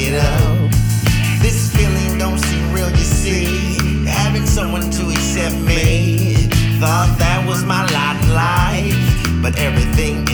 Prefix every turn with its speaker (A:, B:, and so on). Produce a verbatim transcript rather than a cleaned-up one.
A: it up. This feeling don't seem real, you see. Having someone to accept me, thought that was my lot in life, but everything